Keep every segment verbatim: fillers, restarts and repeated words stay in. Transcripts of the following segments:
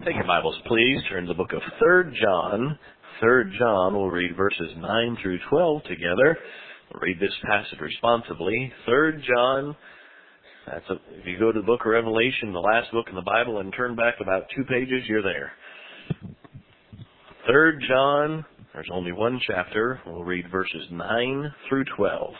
Take your Bibles, please. Turn to the book of Third John. Third John, we'll read verses nine through twelve together. We'll read this passage responsibly. Third John, that's a, if you go to the book of Revelation, the last book in the Bible, and turn back about two pages, you're there. Third John, there's only one chapter. We'll read verses nine through twelve.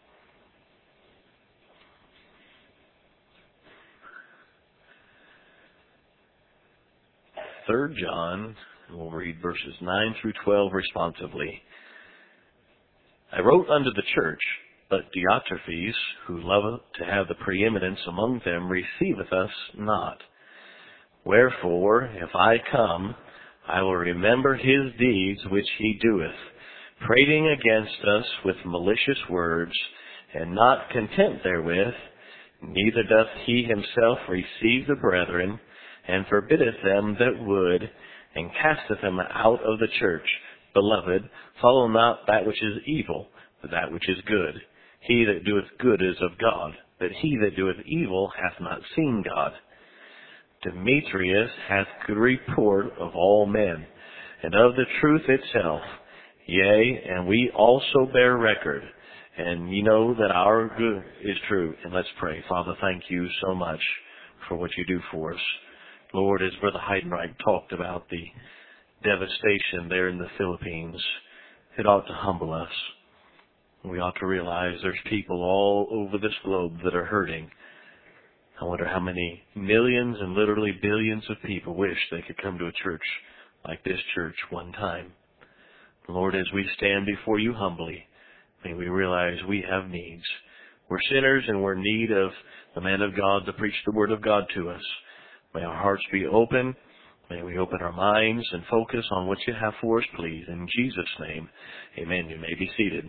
Third John, we'll read verses nine through twelve responsively. I wrote unto the church, but Diotrephes, who loveth to have the preeminence among them, receiveth us not. Wherefore, if I come, I will remember his deeds which he doeth, prating against us with malicious words, and not content therewith, neither doth he himself receive the brethren, and forbiddeth them that would, and casteth them out of the church. Beloved, follow not that which is evil, but that which is good. He that doeth good is of God, but he that doeth evil hath not seen God. Demetrius hath good report of all men, and of the truth itself. Yea, and we also bear record, and ye know that our good is true. And let's pray. Father, thank you so much for what you do for us. Lord, as Brother Heidenreich talked about the devastation there in the Philippines, it ought to humble us. We ought to realize there's people all over this globe that are hurting. I wonder how many millions and literally billions of people wish they could come to a church like this church one time. Lord, as we stand before you humbly, may we realize we have needs. We're sinners and we're in need of the man of God to preach the word of God to us. May our hearts be open. May we open our minds and focus on what you have for us, please. In Jesus' name, amen. You may be seated.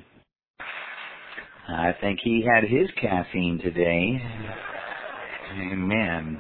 I think he had his caffeine today. Amen.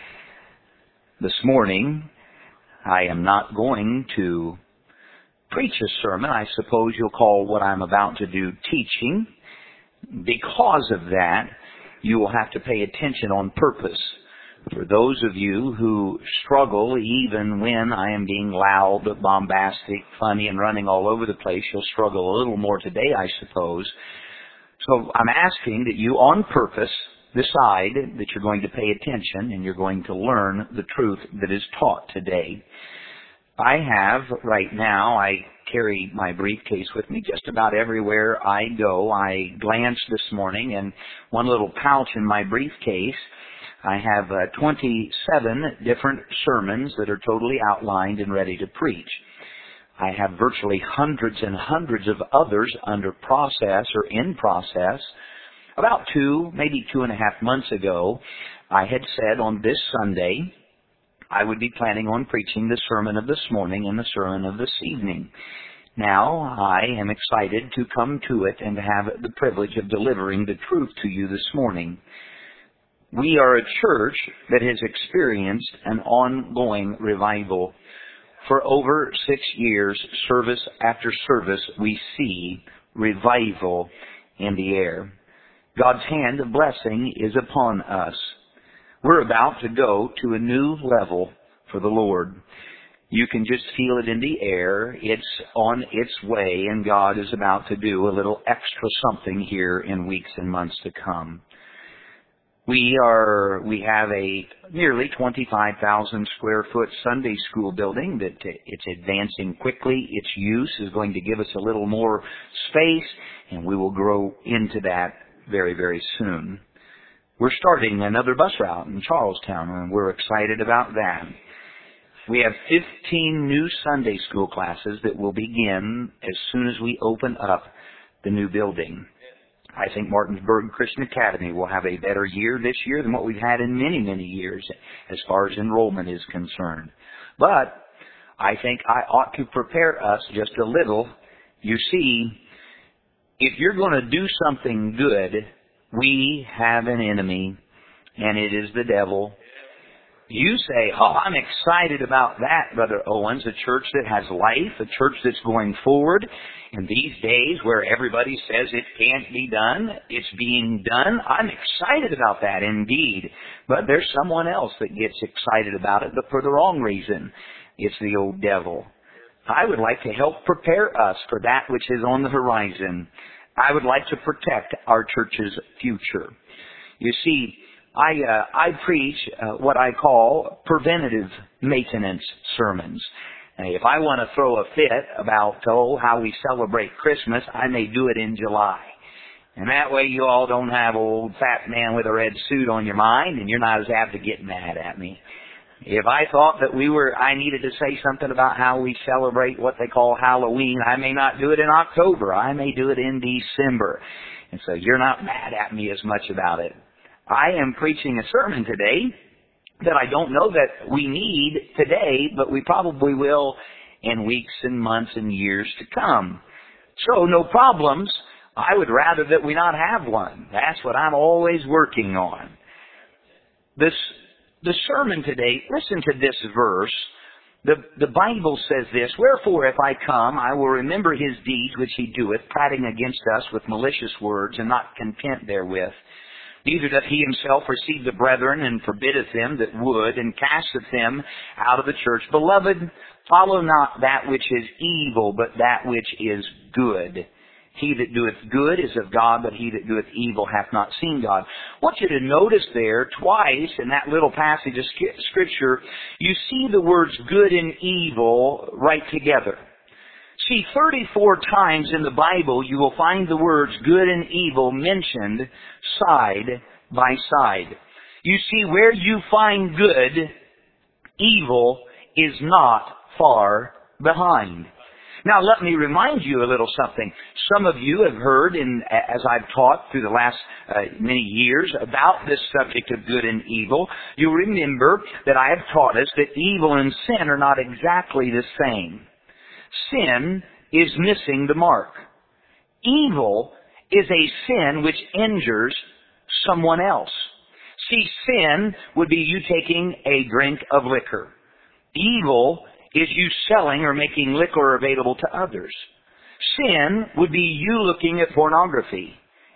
This morning, I am not going to preach a sermon. I suppose you'll call what I'm about to do teaching. Because of that, you will have to pay attention on purpose. For those of you who struggle, even when I am being loud, bombastic, funny, and running all over the place, you'll struggle a little more today, I suppose. So I'm asking that you, on purpose, decide that you're going to pay attention and you're going to learn the truth that is taught today. I have, right now, I carry my briefcase with me just about everywhere I go. I glanced this morning, and one little pouch in my briefcase, I have uh, twenty-seven different sermons that are totally outlined and ready to preach. I have virtually hundreds and hundreds of others under process or in process. About two, maybe two and a half months ago, I had said on this Sunday I would be planning on preaching the sermon of this morning and the sermon of this evening. Now I am excited to come to it and have the privilege of delivering the truth to you this morning. We are a church that has experienced an ongoing revival. For over six years, service after service, we see revival in the air. God's hand of blessing is upon us. We're about to go to a new level for the Lord. You can just feel it in the air. It's on its way, and God is about to do a little extra something here in weeks and months to come. We are, we have a nearly twenty-five thousand square foot Sunday school building that it's advancing quickly. Its use is going to give us a little more space, and we will grow into that very, very soon. We're starting another bus route in Charlestown, and we're excited about that. We have fifteen new Sunday school classes that will begin as soon as we open up the new building. I think Martinsburg Christian Academy will have a better year this year than what we've had in many, many years as far as enrollment is concerned. But I think I ought to prepare us just a little. You see, if you're going to do something good, we have an enemy, and it is the devil. You say, oh, I'm excited about that, Brother Owens, a church that has life, a church that's going forward. In these days where everybody says it can't be done, it's being done. I'm excited about that indeed. But there's someone else that gets excited about it, but for the wrong reason. It's the old devil. I would like to help prepare us for that which is on the horizon. I would like to protect our church's future. You see, I uh, I preach uh, what I call preventative maintenance sermons. And if I want to throw a fit about oh how we celebrate Christmas, I may do it in July. And that way you all don't have old fat man with a red suit on your mind, and you're not as apt to get mad at me. If I thought that we were, I needed to say something about how we celebrate what they call Halloween, I may not do it in October. I may do it in December. And so you're not mad at me as much about it. I am preaching a sermon today that I don't know that we need today, but we probably will in weeks and months and years to come. So no problems. I would rather that we not have one. That's what I'm always working on. This, the sermon today, listen to this verse. The, the Bible says this, wherefore if I come, I will remember his deeds which he doeth, prating against us with malicious words, and not content therewith. Neither doth he himself receive the brethren, and forbiddeth them that would, and casteth them out of the church. Beloved, follow not that which is evil, but that which is good. He that doeth good is of God, but he that doeth evil hath not seen God. I want you to notice there, twice in that little passage of Scripture, you see the words good and evil right together. See, thirty-four times in the Bible you will find the words good and evil mentioned side by side. You see, where you find good, evil is not far behind. Now, let me remind you a little something. Some of you have heard, in, as I've taught through the last uh, many years about this subject of good and evil, you'll remember that I have taught us that evil and sin are not exactly the same. Sin is missing the mark. Evil is a sin which injures someone else. See, sin would be you taking a drink of liquor. Evil is you selling or making liquor available to others. Sin would be you looking at pornography.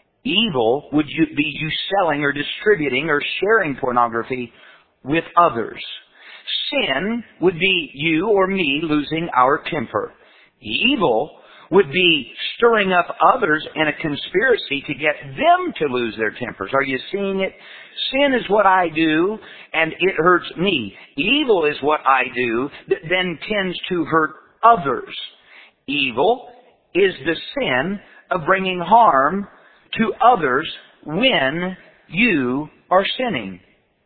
Evil would you be you selling or distributing or sharing pornography with others. Sin would be you or me losing our temper. Evil would be stirring up others in a conspiracy to get them to lose their tempers. Are you seeing it? Sin is what I do, and it hurts me. Evil is what I do that then tends to hurt others. Evil is the sin of bringing harm to others when you are sinning.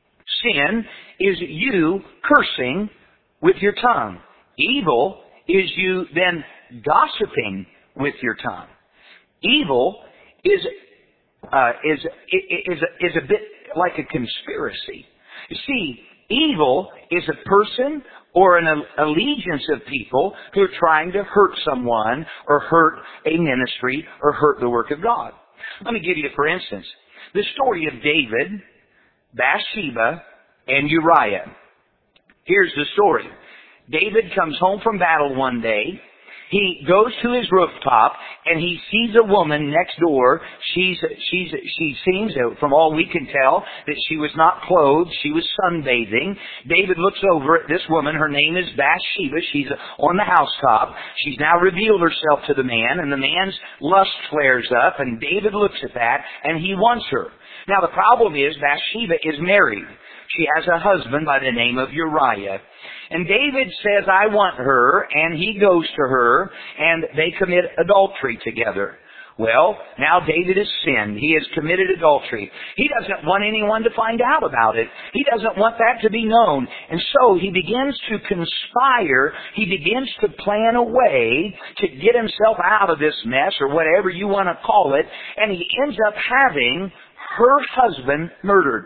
Sin is you cursing with your tongue. Evil is you then gossiping with your tongue. Evil is uh, is is is a bit like a conspiracy. You see, evil is a person or an allegiance of people who are trying to hurt someone or hurt a ministry or hurt the work of God. Let me give you, for instance, the story of David, Bathsheba, and Uriah. Here's the story. David comes home from battle one day. He goes to his rooftop and he sees a woman next door. She's, she's, she seems, from all we can tell, that she was not clothed. She was sunbathing. David looks over at this woman. Her name is Bathsheba. She's on the housetop. She's now revealed herself to the man, and the man's lust flares up, and David looks at that, and he wants her. Now, the problem is Bathsheba is married. She has a husband by the name of Uriah. And David says, I want her, and he goes to her, and they commit adultery together. Well, now David has sinned. He has committed adultery. He doesn't want anyone to find out about it. He doesn't want that to be known. And so he begins to conspire. He begins to plan a way to get himself out of this mess, or whatever you want to call it, and he ends up having her husband murdered.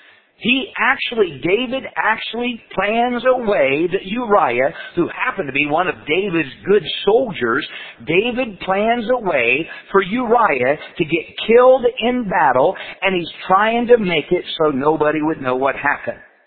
He actually, David actually plans a way that Uriah, who happened to be one of David's good soldiers, David plans a way for Uriah to get killed in battle, and he's trying to make it so nobody would know what happened.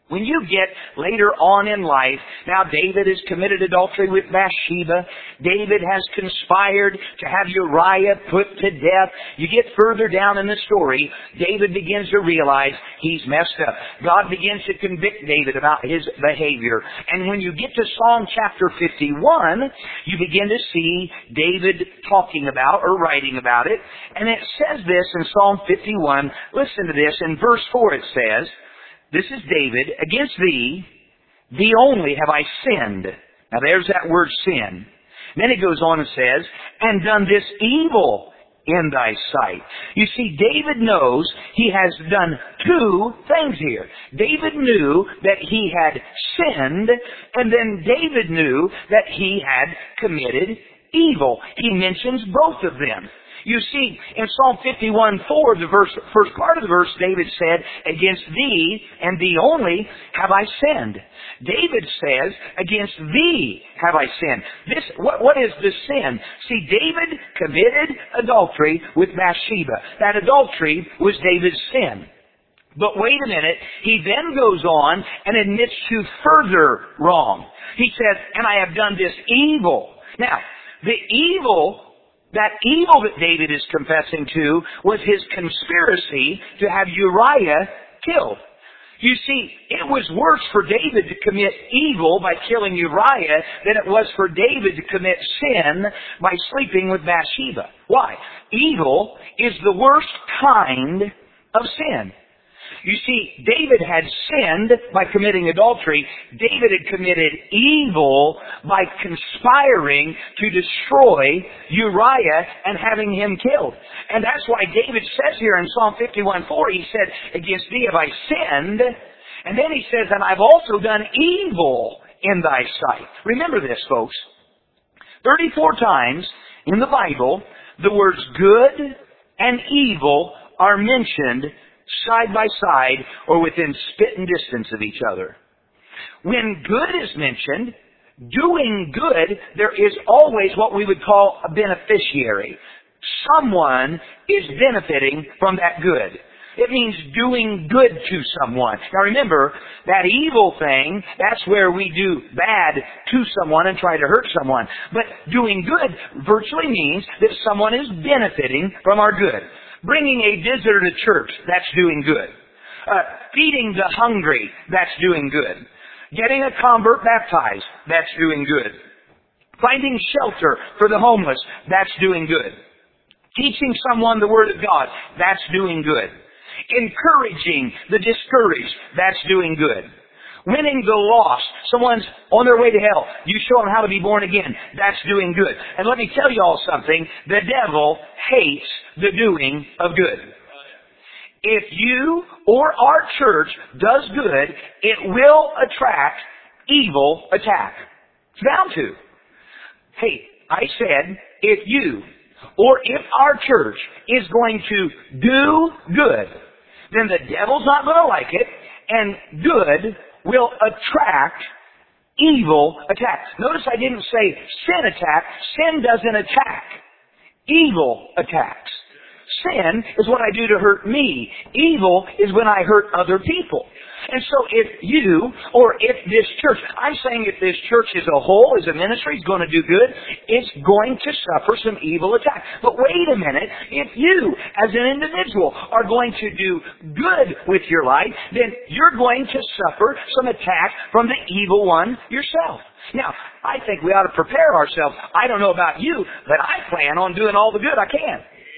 When you get later on in life, now David has committed adultery with Bathsheba. David has conspired to have Uriah put to death. You get further down in the story, David begins to realize he's messed up. God begins to convict David about his behavior. And when you get to Psalm chapter fifty-one, you begin to see David talking about or writing about it. And it says this in Psalm fifty-one. Listen to this. In verse four it says, this is David, against thee, thee only have I sinned. Now there's that word sin. Then it goes on and says, and done this evil in thy sight. You see, David knows he has done two things here. David knew that he had sinned, and then David knew that he had committed evil. He mentions both of them. You see, in Psalm fifty-one four, the verse, first part of the verse, David said, against thee and thee only have I sinned. David says, against thee have I sinned. This, what, what is the sin? See, David committed adultery with Bathsheba. That adultery was David's sin. But wait a minute, he then goes on and admits to further wrong. He says, and I have done this evil. Now, the evil That evil that David is confessing to was his conspiracy to have Uriah killed. You see, it was worse for David to commit evil by killing Uriah than it was for David to commit sin by sleeping with Bathsheba. Why? Evil is the worst kind of sin. You see, David had sinned by committing adultery. David had committed evil by conspiring to destroy Uriah and having him killed. And that's why David says here in Psalm fifty-one four, he said, against thee have I sinned. And then he says, and I've also done evil in thy sight. Remember this, folks. thirty-four times in the Bible, the words good and evil are mentioned side by side or within spitting distance of each other. When good is mentioned, doing good, there is always what we would call a beneficiary. Someone is benefiting from that good. It means doing good to someone. Now remember, that evil thing, that's where we do bad to someone and try to hurt someone. But doing good virtually means that someone is benefiting from our good. Bringing a visitor to church, that's doing good. Uh, feeding the hungry, that's doing good. Getting a convert baptized, that's doing good. Finding shelter for the homeless, that's doing good. Teaching someone the Word of God, that's doing good. Encouraging the discouraged, that's doing good. Winning the lost, someone's on their way to hell, you show them how to be born again, that's doing good. And let me tell you all something, the devil hates the doing of good. If you or our church does good, it will attract evil attack. It's bound to. Hey, I said, if you or if our church is going to do good, then the devil's not going to like it, and good will attract evil attacks. Notice I didn't say sin attack. Sin doesn't attack. Evil attacks. Sin is what I do to hurt me. Evil is when I hurt other people. And so if you, or if this church, I'm saying if this church as a whole, as a ministry, is going to do good, it's going to suffer some evil attack. But wait a minute, if you, as an individual, are going to do good with your life, then you're going to suffer some attack from the evil one yourself. Now, I think we ought to prepare ourselves. I don't know about you, but I plan on doing all the good I can.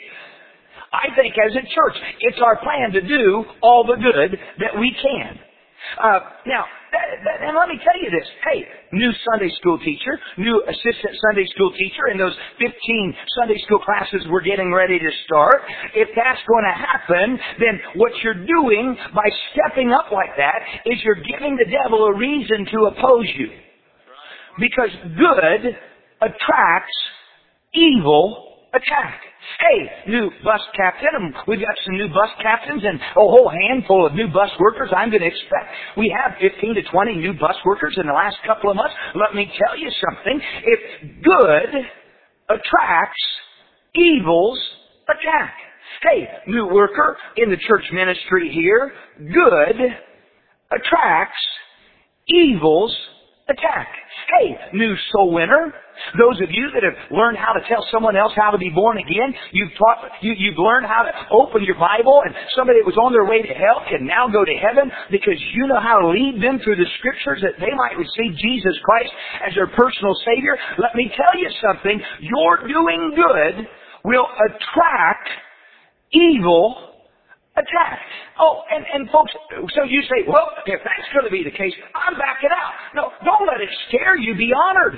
I think as a church, it's our plan to do all the good that we can. Uh, now, that, that, and let me tell you this. Hey, new Sunday school teacher, new assistant Sunday school teacher in those fifteen Sunday school classes we're getting ready to start. If that's going to happen, then what you're doing by stepping up like that is you're giving the devil a reason to oppose you. Because good attracts evil attack. Hey, new bus captain, we've got some new bus captains and a whole handful of new bus workers. I'm going to expect we have fifteen to twenty new bus workers in the last couple of months. Let me tell you something. If good attracts, evil's attack. Hey, new worker in the church ministry here, good attracts, evil's attack. Hey, new soul winner. Those of you that have learned how to tell someone else how to be born again, you've taught, you, you've learned how to open your Bible, and somebody that was on their way to hell can now go to heaven because you know how to lead them through the Scriptures that they might receive Jesus Christ as their personal Savior. Let me tell you something. Your doing good will attract evil attack. Oh, and, and folks, so you say, well, if that's going to be the case, I'm backing out. No, don't let it scare you. Be honored.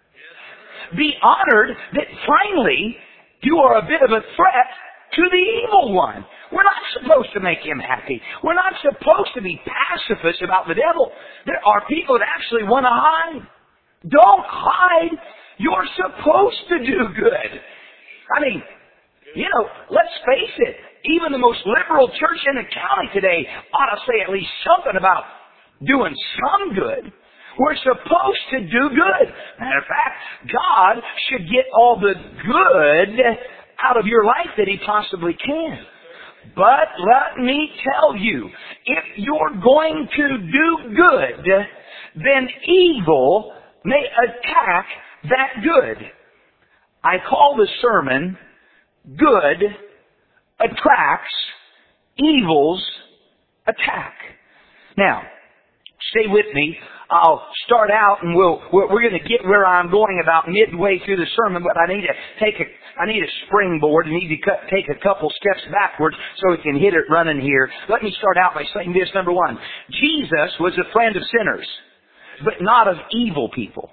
Be honored that finally you are a bit of a threat to the evil one. We're not supposed to make him happy. We're not supposed to be pacifists about the devil. There are people that actually want to hide. Don't hide. You're supposed to do good. I mean, you know, let's face it. Even the most liberal church in the county today ought to say at least something about doing some good. We're supposed to do good. Matter of fact, God should get all the good out of your life that He possibly can. But let me tell you, if you're going to do good, then evil may attack that good. I call the sermon, Good Attracts Evil's Attack. Now, stay with me. I'll start out and we'll, we're, we're going to get where I'm going about midway through the sermon, but I need to take a, I need a springboard. I need to cut, take a couple steps backwards so we can hit it running here. Let me start out by saying this. Number one, Jesus was a friend of sinners, but not of evil people.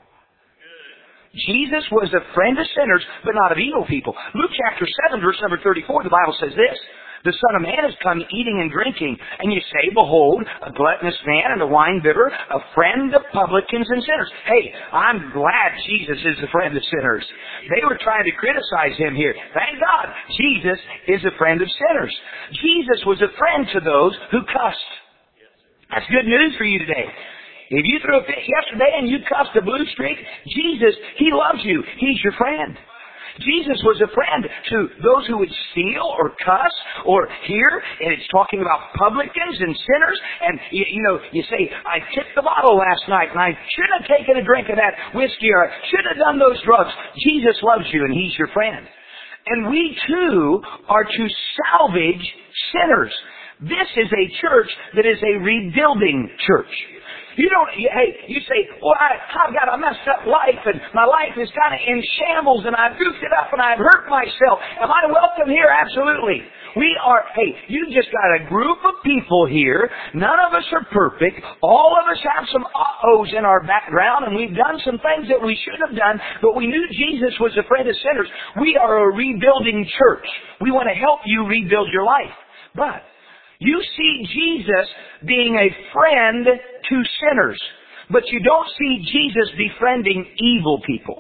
Jesus was a friend of sinners, but not of evil people. Luke chapter seven, verse number thirty-four, the Bible says this. The Son of Man has come eating and drinking, and you say, behold, a gluttonous man and a winebibber, a friend of publicans and sinners. Hey, I'm glad Jesus is a friend of sinners. They were trying to criticize Him here. Thank God, Jesus is a friend of sinners. Jesus was a friend to those who cussed. That's good news for you today. If you threw a fit yesterday and you cussed a blue streak, Jesus, He loves you. He's your friend. Jesus was a friend to those who would steal or cuss or hear, and it's talking about publicans and sinners. And, you, you know, you say, I tipped the bottle last night and I should have taken a drink of that whiskey or I should have done those drugs. Jesus loves you and He's your friend. And we too are to salvage sinners. This is a church that is a rebuilding church. You don't, hey, you say, well, I, I've got a messed up life and my life is kind of in shambles and I've goofed it up and I've hurt myself. Am I welcome here? Absolutely. We are, hey, you just got a group of people here. None of us are perfect. All of us have some uh-ohs in our background and we've done some things that we should have done, but we knew Jesus was a friend of sinners. We are a rebuilding church. We want to help you rebuild your life. But you see Jesus being a friend to sinners, but you don't see Jesus befriending evil people.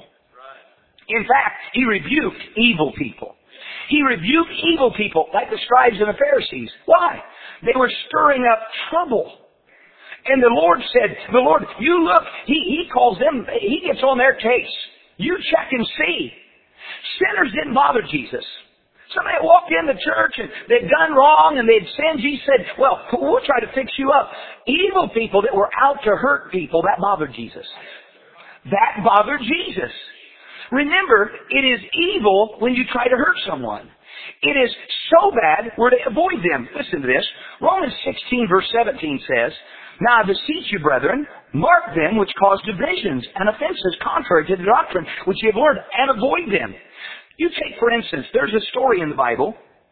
In fact, He rebuked evil people. He rebuked evil people like the scribes and the Pharisees. Why? They were stirring up trouble. And the Lord said, the Lord, you look, He, he calls them, He gets on their case. You check and see. Sinners didn't bother Jesus. Somebody walked in the church and they'd done wrong and they'd sinned. Jesus said, well, we'll try to fix you up. Evil people that were out to hurt people, that bothered Jesus. That bothered Jesus. Remember, it is evil when you try to hurt someone. It is so bad we're to avoid them. Listen to this. Romans sixteen verse seventeen says, now I beseech you, brethren, mark them which cause divisions and offenses contrary to the doctrine which ye have learned, and avoid them. You take, for instance, there's a story in the Bible.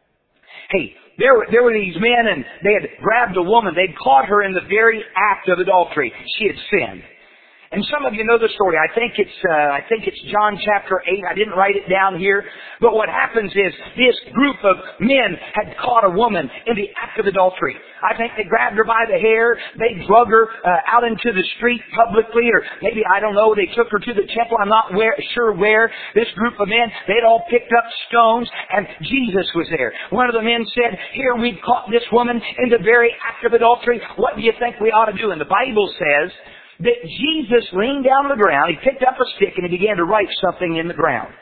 Hey, there were, there were these men and they had grabbed a woman. They'd caught her in the very act of adultery. She had sinned. And some of you know the story. I think it's uh, I think it's John chapter eight. I didn't write it down here. But what happens is this group of men had caught a woman in the act of adultery. I think they grabbed her by the hair. They drug her uh, out into the street publicly, or maybe, I don't know, they took her to the temple. I'm not where, sure where. This group of men, they'd all picked up stones, and Jesus was there. One of the men said, here, we've caught this woman in the very act of adultery. What do you think we ought to do? And the Bible says that Jesus leaned down on the ground, He picked up a stick and He began to write something in the ground.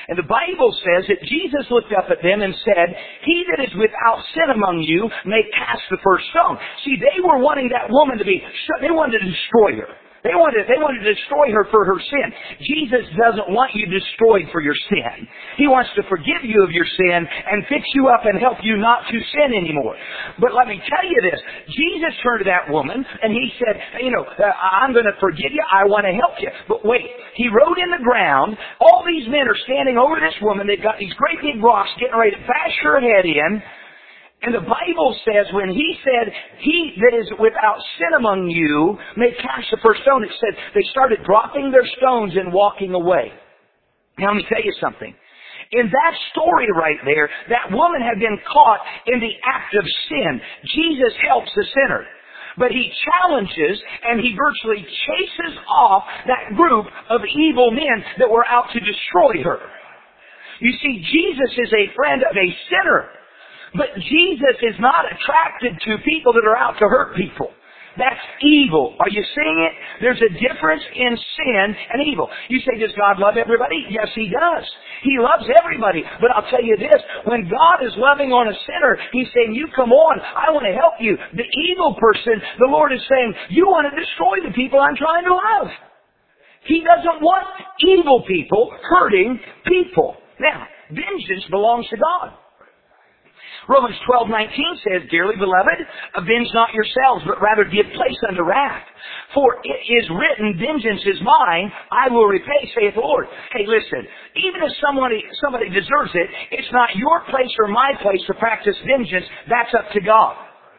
And the Bible says that Jesus looked up at them and said, "He that is without sin among you may cast the first stone." See, they were wanting that woman to be, they wanted to destroy her. They wanted, they wanted to destroy her for her sin. Jesus doesn't want you destroyed for your sin. He wants to forgive you of your sin and fix you up and help you not to sin anymore. But let me tell you this. Jesus turned to that woman and he said, you know, uh, I'm going to forgive you. I want to help you. But wait, he wrote in the ground. All these men are standing over this woman. They've got these great big rocks getting ready to bash her head in. And the Bible says when he said, "He that is without sin among you may cast the first stone," it said they started dropping their stones and walking away. Now let me tell you something. In that story right there, that woman had been caught in the act of sin. Jesus helps the sinner. But he challenges and he virtually chases off that group of evil men that were out to destroy her. You see, Jesus is a friend of a sinner. But Jesus is not attracted to people that are out to hurt people. That's evil. Are you seeing it? There's a difference in sin and evil. You say, does God love everybody? Yes, He does. He loves everybody. But I'll tell you this, when God is loving on a sinner, He's saying, you come on, I want to help you. The evil person, the Lord is saying, you want to destroy the people I'm trying to love. He doesn't want evil people hurting people. Now, vengeance belongs to God. Romans twelve nineteen says, "Dearly beloved, avenge not yourselves, but rather give place unto wrath. For it is written, vengeance is mine, I will repay, saith the Lord." Hey, listen, even if somebody, somebody deserves it, it's not your place or my place to practice vengeance. That's up to God.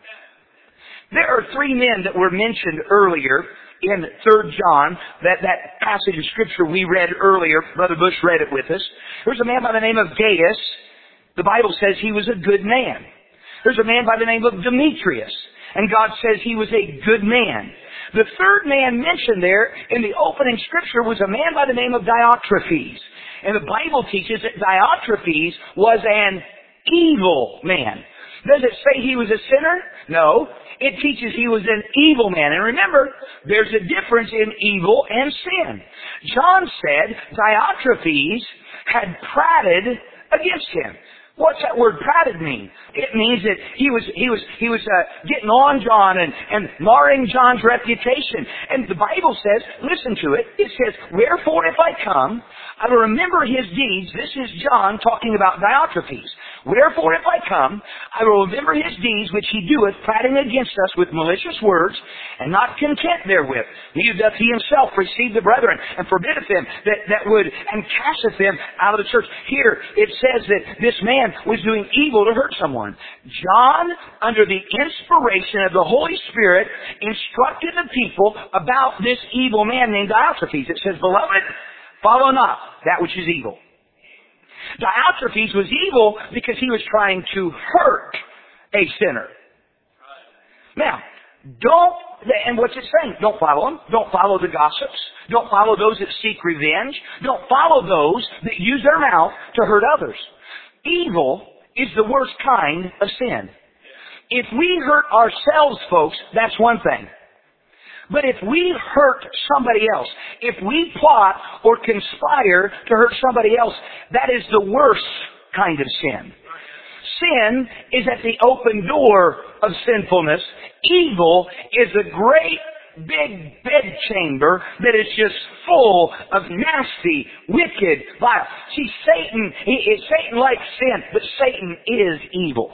There are three men that were mentioned earlier in Third John, that, that passage of Scripture we read earlier. Brother Bush read it with us. There's a man by the name of Gaius. The Bible says he was a good man. There's a man by the name of Demetrius, and God says he was a good man. The third man mentioned there in the opening Scripture was a man by the name of Diotrephes. And the Bible teaches that Diotrephes was an evil man. Does it say he was a sinner? No. It teaches he was an evil man. And remember, there's a difference in evil and sin. John said Diotrephes had prated against him. What's that word prated mean? It means that he was he was he was uh, getting on John and, and marring John's reputation. And the Bible says, listen to it. It says, "Wherefore if I come, I will remember his deeds." This is John talking about Diotrephes. "Wherefore if I come, I will remember his deeds which he doeth, prating against us with malicious words, and not content therewith. Neither doth he himself receive the brethren, and forbiddeth them that, that would, and casteth them out of the church." Here it says that this man was doing evil to hurt someone. John, under the inspiration of the Holy Spirit, instructed the people about this evil man named Diotrephes. It says, "Beloved, follow not that which is evil." Diotrephes was evil because he was trying to hurt a sinner. Now, don't, and what's it saying? Don't follow them. Don't follow the gossips. Don't follow those that seek revenge. Don't follow those that use their mouth to hurt others. Evil is the worst kind of sin. If we hurt ourselves, folks, that's one thing. But if we hurt somebody else, if we plot or conspire to hurt somebody else, that is the worst kind of sin. Sin is at the open door of sinfulness. Evil is a great big bedchamber that is just full of nasty, wicked, vile. See, Satan, he, Satan likes sin, but Satan is evil.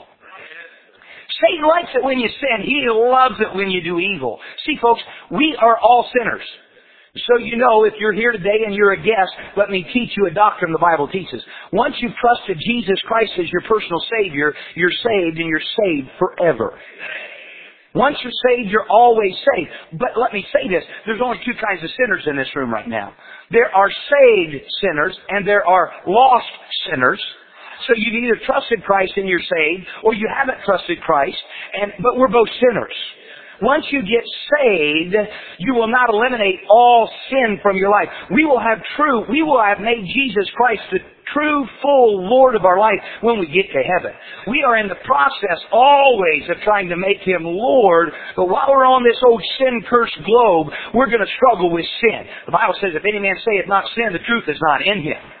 Satan likes it when you sin. He loves it when you do evil. See, folks, we are all sinners. So you know, if you're here today and you're a guest, let me teach you a doctrine the Bible teaches. Once you've trusted Jesus Christ as your personal Savior, you're saved, and you're saved forever. Once you're saved, you're always saved. But let me say this, there's only two kinds of sinners in this room right now. There are saved sinners, and there are lost sinners. So you've either trusted Christ and you're saved, or you haven't trusted Christ, and but we're both sinners. Once you get saved, you will not eliminate all sin from your life. We will have true, we will have made Jesus Christ the true, full Lord of our life when we get to heaven. We are in the process always of trying to make Him Lord, but while we're on this old sin-cursed globe, we're going to struggle with sin. The Bible says, if any man saith not sin, the truth is not in him.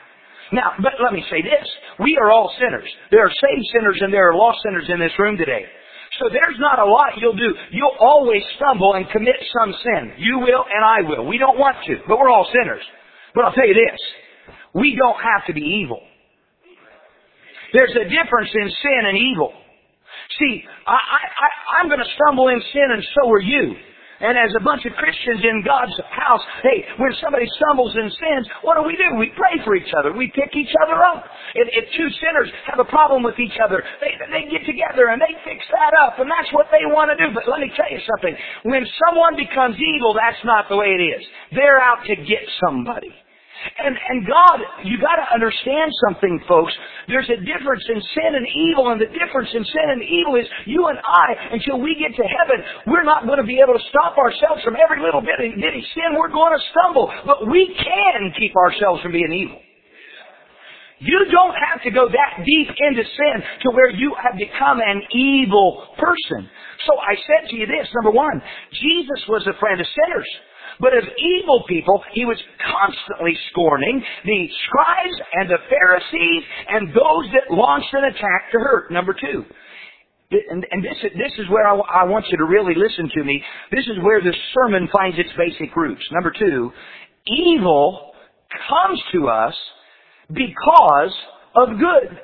Now, but let me say this. We are all sinners. There are saved sinners and there are lost sinners in this room today. So there's not a lot you'll do. You'll always stumble and commit some sin. You will and I will. We don't want to, but we're all sinners. But I'll tell you this. We don't have to be evil. There's a difference in sin and evil. See, I, I, I, I'm going to stumble in sin and so are you. And as a bunch of Christians in God's house, hey, when somebody stumbles and sins, what do we do? We pray for each other. We pick each other up. If, if two sinners have a problem with each other, they, they get together and they fix that up, and that's what they want to do. But let me tell you something. When someone becomes evil, that's not the way it is. They're out to get somebody. And, and God, you got to understand something, folks. There's a difference in sin and evil, and the difference in sin and evil is you and I, until we get to heaven, we're not going to be able to stop ourselves from every little bit of bitty sin. We're going to stumble, but we can keep ourselves from being evil. You don't have to go that deep into sin to where you have become an evil person. So I said to you this, number one, Jesus was a friend of sinners. But of evil people, he was constantly scorning the scribes and the Pharisees and those that launched an attack to hurt. Number two. And, and this, this is where I, I want you to really listen to me. This is where this sermon finds its basic roots. Number two, evil comes to us because of good.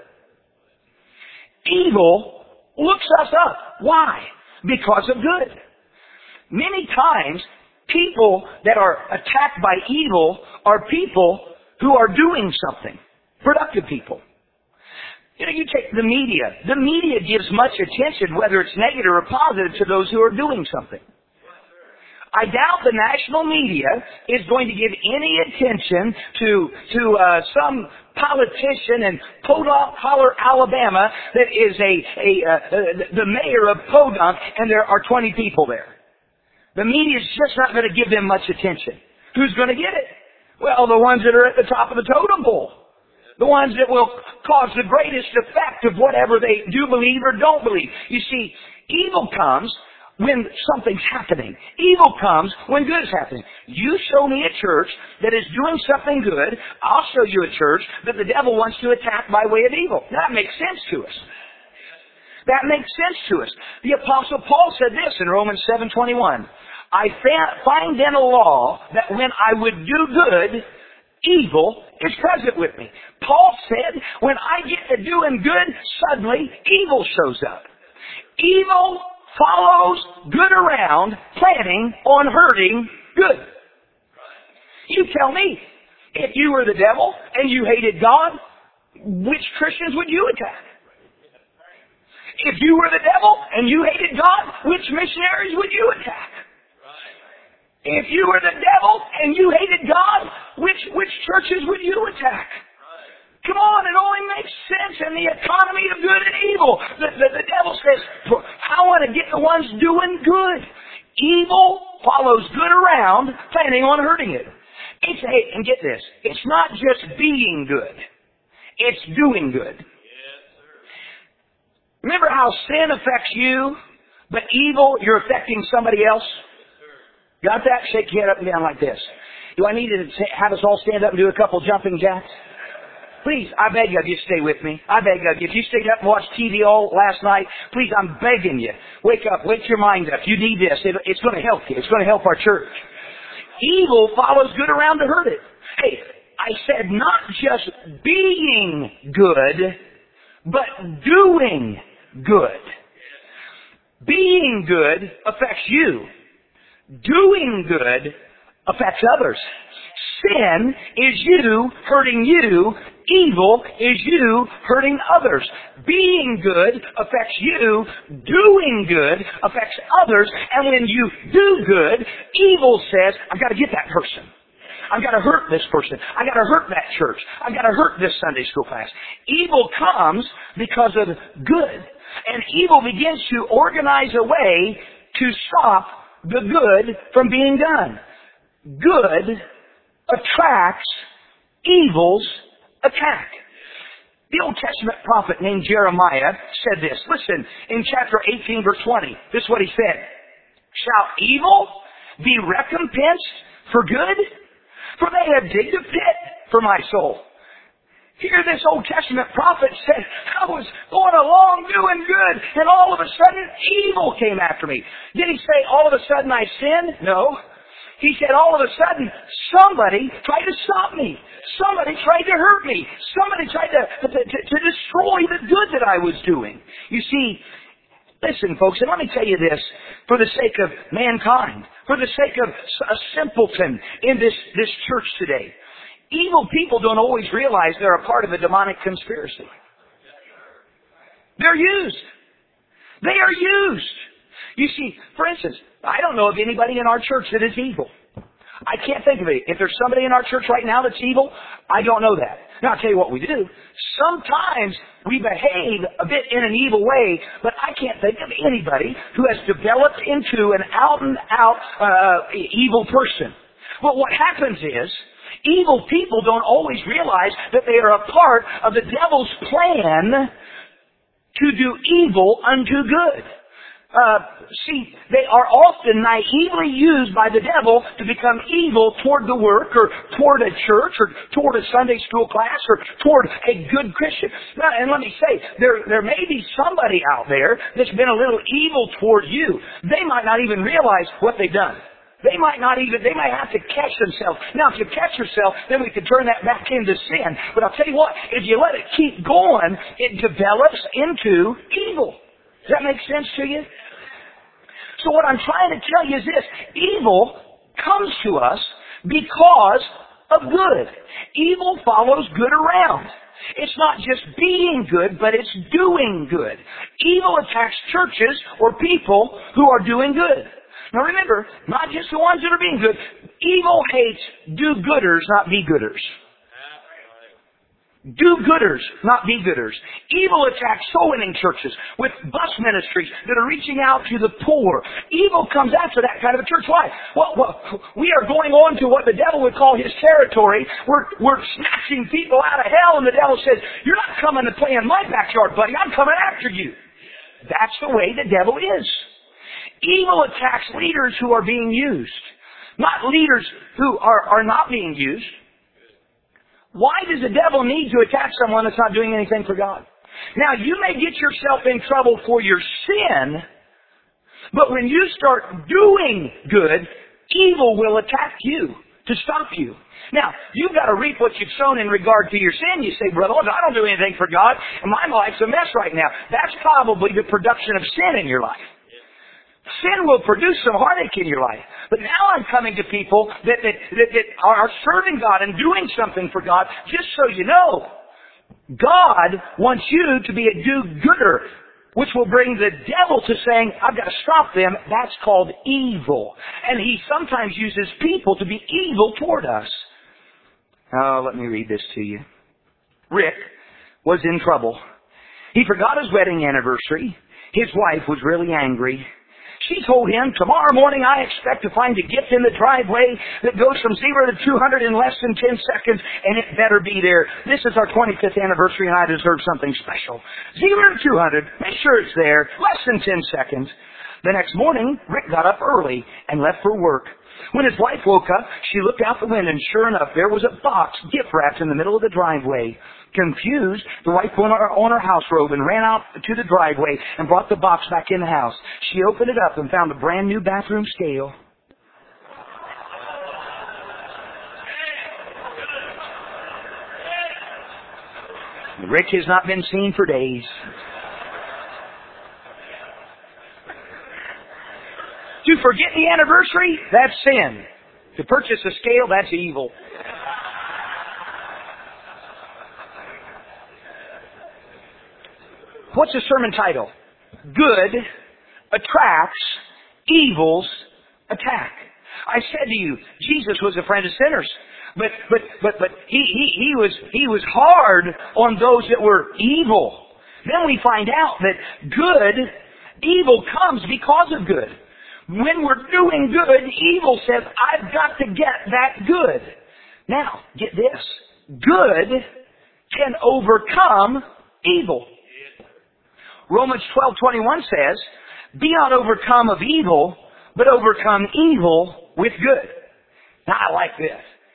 Evil looks us up. Why? Because of good. Many times, people that are attacked by evil are people who are doing something. Productive people. You know, you take the media. The media gives much attention, whether it's negative or positive, to those who are doing something. I doubt the national media is going to give any attention to to uh, some politician in Podunk, Holler, Alabama, that is a, a uh, the mayor of Podunk, and there are twenty people there. The media is just not going to give them much attention. Who's going to get it? Well, the ones that are at the top of the totem pole. The ones that will cause the greatest effect of whatever they do believe or don't believe. You see, evil comes when something's happening. Evil comes when good is happening. You show me a church that is doing something good, I'll show you a church that the devil wants to attack by way of evil. That makes sense to us. That makes sense to us. The Apostle Paul said this in Romans seven twenty-one. I find then a law that when I would do good, evil is present with me. Paul said, when I get to doing good, suddenly evil shows up. Evil follows good around, planning on hurting good. You tell me, if you were the devil and you hated God, which Christians would you attack? If you were the devil and you hated God, which missionaries would you attack? If you were the devil and you hated God, which which churches would you attack? Come on, it only makes sense in the economy of good and evil. The, the, the devil says, I want to get the ones doing good. Evil follows good around, planning on hurting it. It's, hey, and get this, it's not just being good. It's doing good. Remember how sin affects you, but evil, you're affecting somebody else? Got that? Shake your head up and down like this. Do I need to have us all stand up and do a couple jumping jacks? Please, I beg of you, stay with me. I beg of you. If you stayed up and watched T V all last night, please, I'm begging you. Wake up. Wake your mind up. You need this. It, it's going to help you. It's going to help our church. Evil follows good around to hurt it. Hey, I said not just being good, but doing good. Being good affects you. Doing good affects others. Sin is you hurting you. Evil is you hurting others. Being good affects you. Doing good affects others. And when you do good, evil says, I've got to get that person. I've got to hurt this person. I've got to hurt that church. I've got to hurt this Sunday school class. Evil comes because of good. And evil begins to organize a way to stop the good from being done. Good attracts evil's attack. The Old Testament prophet named Jeremiah said this. Listen, in chapter eighteen, verse twenty, this is what he said. Shall evil be recompensed for good? For they have digged a pit for my soul. Here this Old Testament prophet said, I was going along doing good, and all of a sudden evil came after me. Did he say all of a sudden I sinned? No. He said all of a sudden somebody tried to stop me. Somebody tried to hurt me. Somebody tried to, to, to, to destroy the good that I was doing. You see, listen folks, and let me tell you this, for the sake of mankind, for the sake of a simpleton in this, this church today, evil people don't always realize they're a part of a demonic conspiracy. They're used. They are used. You see, for instance, I don't know of anybody in our church that is evil. I can't think of it. If there's somebody in our church right now that's evil, I don't know that. Now, I'll tell you what we do. Sometimes we behave a bit in an evil way, but I can't think of anybody who has developed into an out-and-out uh, evil person. But what happens is, evil people don't always realize that they are a part of the devil's plan to do evil unto good. Uh, see, they are often naively used by the devil to become evil toward the work or toward a church or toward a Sunday school class or toward a good Christian. Now, and let me say, there, there may be somebody out there that's been a little evil toward you. They might not even realize what they've done. They might not even, they might have to catch themselves. Now, if you catch yourself, then we can turn that back into sin. But I'll tell you what, if you let it keep going, it develops into evil. Does that make sense to you? So what I'm trying to tell you is this. Evil comes to us because of good. Evil follows good around. It's not just being good, but it's doing good. Evil attacks churches or people who are doing good. Now remember, not just the ones that are being good. Evil hates do-gooders, not be-gooders. Do-gooders, not be-gooders. Evil attacks soul-winning churches with bus ministries that are reaching out to the poor. Evil comes after that kind of a church. Why? Well, well, we are going on to what the devil would call his territory. We're, we're snatching people out of hell, and the devil says, you're not coming to play in my backyard, buddy. I'm coming after you. That's the way the devil is. Evil attacks leaders who are being used, not leaders who are, are not being used. Why does the devil need to attack someone that's not doing anything for God? Now, you may get yourself in trouble for your sin, but when you start doing good, evil will attack you to stop you. Now, you've got to reap what you've sown in regard to your sin. You say, brother, I don't do anything for God, and my life's a mess right now. That's probably the production of sin in your life. Sin will produce some heartache in your life. But now I'm coming to people that, that, that, that are serving God and doing something for God, just so you know. God wants you to be a do-gooder, which will bring the devil to saying, I've got to stop them. That's called evil. And he sometimes uses people to be evil toward us. Oh, let me read this to you. Rick was in trouble. He forgot his wedding anniversary. His wife was really angry. She told him, tomorrow morning I expect to find a gift in the driveway that goes from zero to two hundred in less than ten seconds, and it better be there. This is our twenty-fifth anniversary, and I deserve something special. Zero to two hundred, make sure it's there, less than ten seconds. The next morning, Rick got up early and left for work. When his wife woke up, she looked out the window, and sure enough, there was a box gift wrapped in the middle of the driveway. Confused, the wife put on her, on her house robe and ran out to the driveway and brought the box back in the house. She opened it up and found a brand new bathroom scale. Rick has not been seen for days. To forget the anniversary, that's sin. To purchase a scale, that's evil. What's the sermon title? Good attracts, evils attack. I said to you, Jesus was a friend of sinners. But but but but he he he was he was hard on those that were evil. Then we find out that good, evil comes because of good. When we're doing good, evil says, I've got to get that good. Now, get this. Good can overcome evil. Romans twelve twenty-one says, be not overcome of evil, but overcome evil with good. Now, I like this.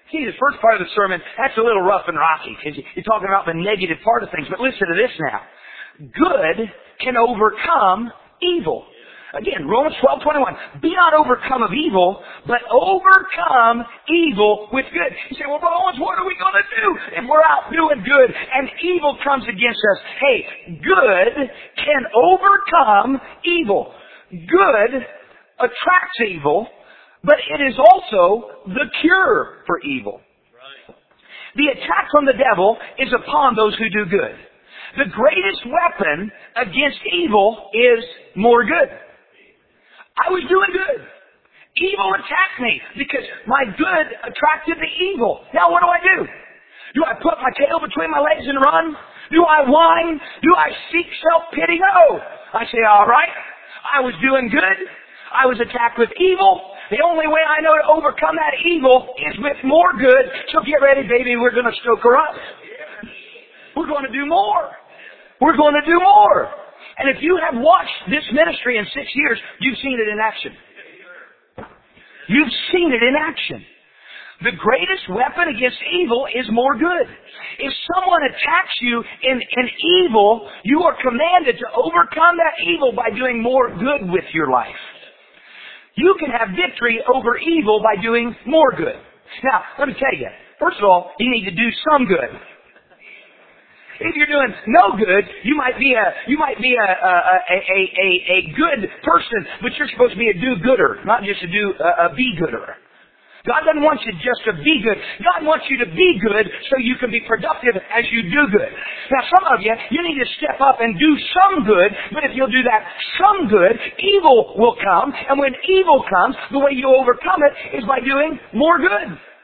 See, the first part of the sermon, that's a little rough and rocky because you're talking about the negative part of things. But listen to this now. Good can overcome evil. Again, Romans twelve twenty-one. Be not overcome of evil, but overcome evil with good. You say, well, Owens, what are we going to do if we're out doing good and evil comes against us? Hey, good can overcome evil. Good attracts evil, but it is also the cure for evil. Right. The attack from the devil is upon those who do good. The greatest weapon against evil is more good. I was doing good. Evil attacked me because my good attracted the evil. Now what do I do? Do I put my tail between my legs and run? Do I whine? Do I seek self-pity? No. I say, all right, I was doing good. I was attacked with evil. The only way I know to overcome that evil is with more good. So get ready, baby. We're going to stoke her up. We're going to do more. We're going to do more. And if you have watched this ministry in six years, you've seen it in action. You've seen it in action. The greatest weapon against evil is more good. If someone attacks you in, in evil, you are commanded to overcome that evil by doing more good with your life. You can have victory over evil by doing more good. Now, let me tell you, first of all, you need to do some good. If you're doing no good, you might be a you might be a a a a, a, a good person, but you're supposed to be a do-gooder, not just a do a, a be-gooder. God doesn't want you just to be good. God wants you to be good so you can be productive as you do good. Now, some of you, you need to step up and do some good, but if you'll do that some good, evil will come, and when evil comes, the way you overcome it is by doing more good.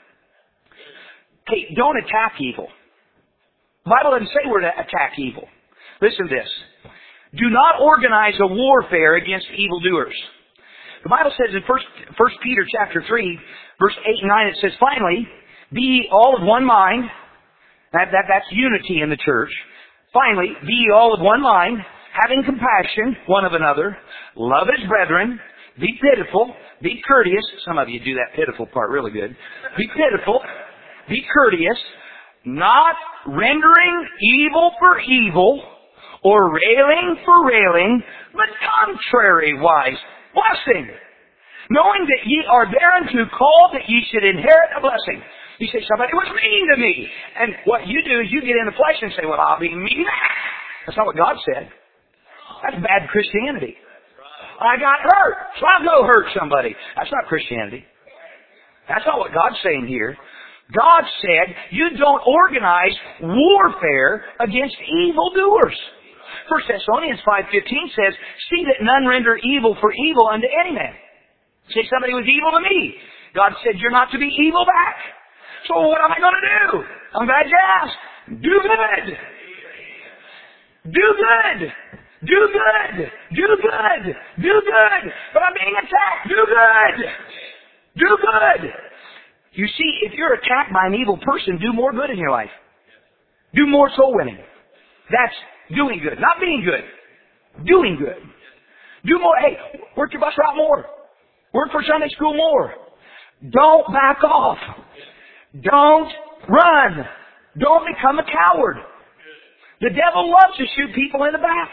Hey, don't attack evil. The Bible doesn't say we're to attack evil. Listen to this. Do not organize a warfare against evildoers. The Bible says in First Peter chapter three, verse eight and nine, it says, finally, be ye all of one mind. That, that, that's unity in the church. Finally, be ye all of one mind, having compassion one of another, love as brethren, be pitiful, be courteous. Some of you do that pitiful part really good. Be pitiful, be courteous, not rendering evil for evil, or railing for railing, but contrariwise, blessing, knowing that ye are thereunto called that ye should inherit a blessing. You say, somebody was mean to me. And what you do is you get in the flesh and say, well, I'll be mean. That's not what God said. That's bad Christianity. I got hurt, so I'll go hurt somebody. That's not Christianity. That's not what God's saying here. God said, you don't organize warfare against evildoers. First Thessalonians five fifteen says, see that none render evil for evil unto any man. Say somebody was evil to me. God said, you're not to be evil back. So what am I going to do? I'm glad you asked. Do good. Do good. Do good. Do good. Do good. But I'm being attacked. Do good. Do good. You see, if you're attacked by an evil person, do more good in your life. Do more soul winning. That's doing good. Not being good. Doing good. Do more. Hey, work your bus route more. Work for Sunday school more. Don't back off. Don't run. Don't become a coward. The devil loves to shoot people in the back.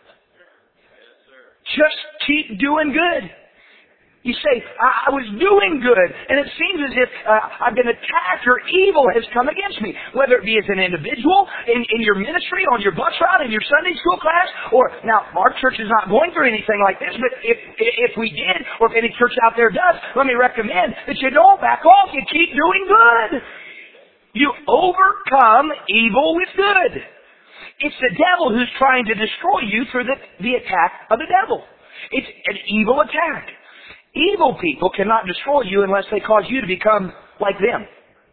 Just keep doing good. You say, I, I was doing good, and it seems as if uh, I've been attacked or evil has come against me. Whether it be as an individual, in, in your ministry, on your bus route, in your Sunday school class, or, now, our church is not going through anything like this, but if if we did, or if any church out there does, let me recommend that you don't back off, you keep doing good. You overcome evil with good. It's the devil who's trying to destroy you through the, the attack of the devil. It's an evil attack. Evil people cannot destroy you unless they cause you to become like them.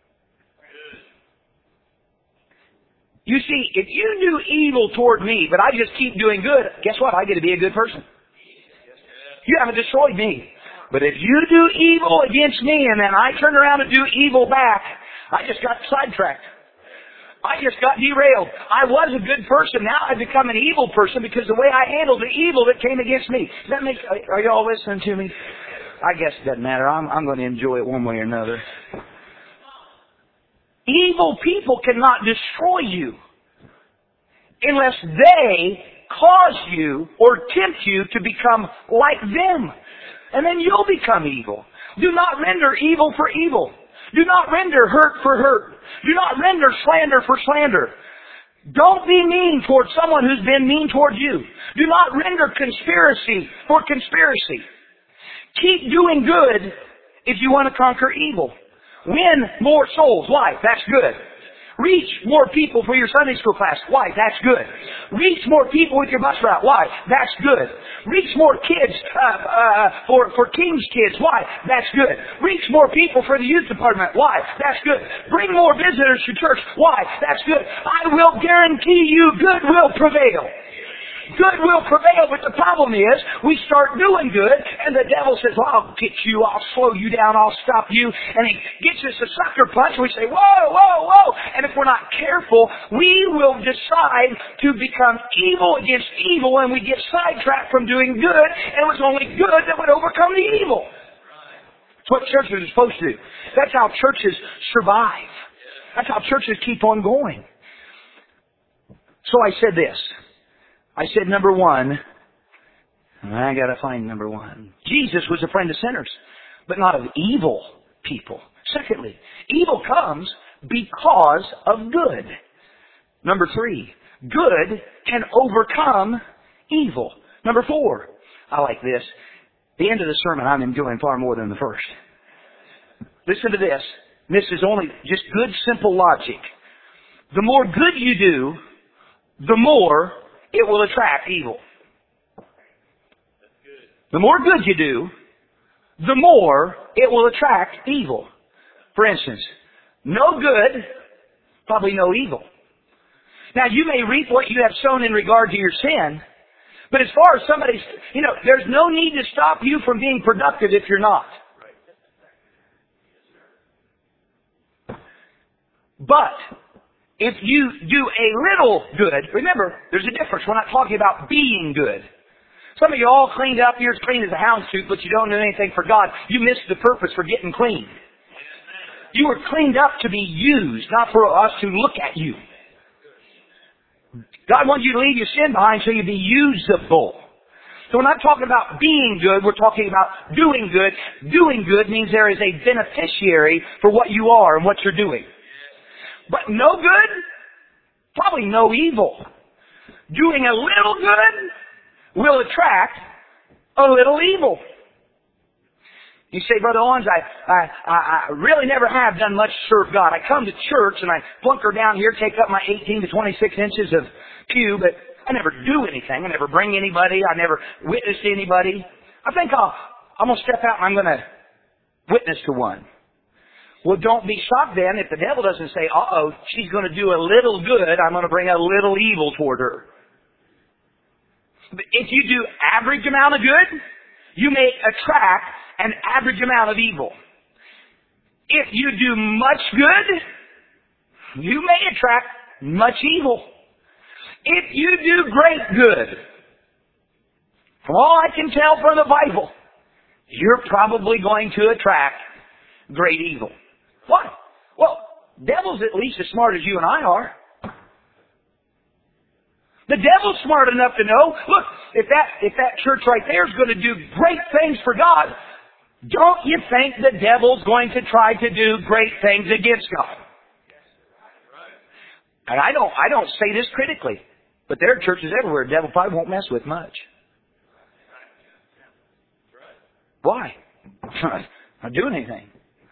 You see, if you do evil toward me, but I just keep doing good, guess what? I get to be a good person. You haven't destroyed me. But if you do evil against me and then I turn around and do evil back, I just got sidetracked. I just got derailed. I was a good person. Now I've become an evil person because the way I handled the evil that came against me. Does that make, are you all listening to me? I guess it doesn't matter. I'm, I'm going to enjoy it one way or another. Evil people cannot destroy you unless they cause you or tempt you to become like them. And then you'll become evil. Do not render evil for evil. Do not render hurt for hurt. Do not render slander for slander. Don't be mean towards someone who's been mean towards you. Do not render conspiracy for conspiracy. Keep doing good if you want to conquer evil. Win more souls. Why? That's good. Reach more people for your Sunday school class. Why? That's good. Reach more people with your bus route. Why? That's good. Reach more kids uh, uh, for, for King's Kids. Why? That's good. Reach more people for the youth department. Why? That's good. Bring more visitors to church. Why? That's good. I will guarantee you good will prevail. Good will prevail, but the problem is, we start doing good, and the devil says, well, I'll get you, I'll slow you down, I'll stop you, and he gets us a sucker punch, and we say, whoa, whoa, whoa, and if we're not careful, we will decide to become evil against evil, and we get sidetracked from doing good, and it was only good that would overcome the evil. That's what churches are supposed to do. That's how churches survive. That's how churches keep on going. So I said this. I said number one, I gotta find number one. Jesus was a friend of sinners, but not of evil people. Secondly, evil comes because of good. Number three, good can overcome evil. Number four, I like this. The end of the sermon I'm enjoying far more than the first. Listen to this. This is only just good, simple logic. The more good you do, the more it will attract evil. The more good you do, the more it will attract evil. For instance, no good, probably no evil. Now, you may reap what you have sown in regard to your sin, but as far as somebody's, you know, there's no need to stop you from being productive if you're not. But if you do a little good, remember, there's a difference. We're not talking about being good. Some of you all cleaned up, you're as clean as a houndstooth, but you don't do anything for God. You missed the purpose for getting clean. You were cleaned up to be used, not for us to look at you. God wants you to leave your sin behind so you'll be usable. So we're not talking about being good, we're talking about doing good. Doing good means there is a beneficiary for what you are and what you're doing. But no good, probably no evil. Doing a little good will attract a little evil. You say, Brother Owens, I, I, I really never have done much to serve God. I come to church and I flunker down here, take up my eighteen to twenty-six inches of pew, but I never do anything. I never bring anybody. I never witness to anybody. I think I'll, I'm going to step out and I'm going to witness to one. Well, don't be shocked then if the devil doesn't say, uh-oh, she's going to do a little good, I'm going to bring a little evil toward her. But if you do average amount of good, you may attract an average amount of evil. If you do much good, you may attract much evil. If you do great good, from all I can tell from the Bible, you're probably going to attract great evil. Why? Well, devil's at least as smart as you and I are. The devil's smart enough to know, look, if that, if that church right there is going to do great things for God, don't you think the devil's going to try to do great things against God? And I don't, I don't say this critically, but there are churches everywhere the devil probably won't mess with much. Why? Not doing anything.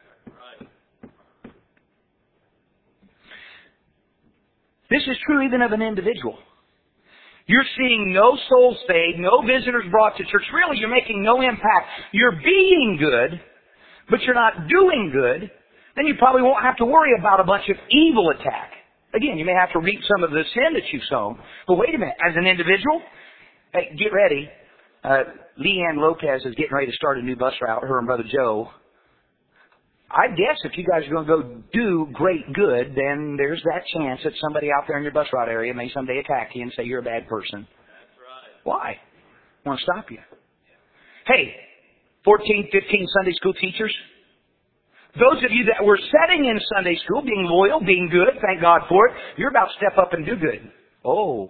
This is true even of an individual. You're seeing no souls saved, no visitors brought to church. Really, you're making no impact. You're being good, but you're not doing good. Then you probably won't have to worry about a bunch of evil attack. Again, you may have to reap some of the sin that you've sown. But wait a minute. As an individual, hey, get ready. Uh, Leanne Lopez is getting ready to start a new bus route, her and Brother Joe. I guess if you guys are going to go do great good, then there's that chance that somebody out there in your bus route area may someday attack you and say you're a bad person. That's right. Why? I want to stop you. Hey, fourteen, fifteen Sunday school teachers, Those of you that were sitting in Sunday school, being loyal, being good, thank God for it, you're about to step up and do good. Oh.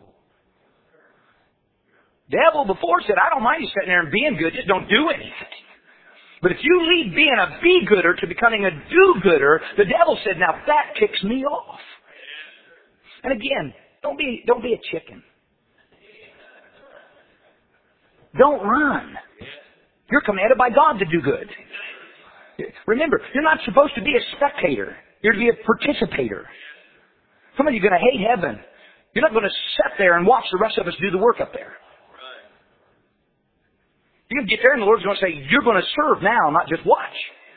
Devil before said, I don't mind you sitting there and being good, just don't do anything. But if you leave being a be-gooder to becoming a do-gooder, the devil said, now that ticks me off. And again, don't be, don't be a chicken. Don't run. You're commanded by God to do good. Remember, you're not supposed to be a spectator. You're to be a participator. Some of you are going to hate heaven. You're not going to sit there and watch the rest of us do the work up there. You're going to get there and the Lord's going to say, you're going to serve now, not just watch.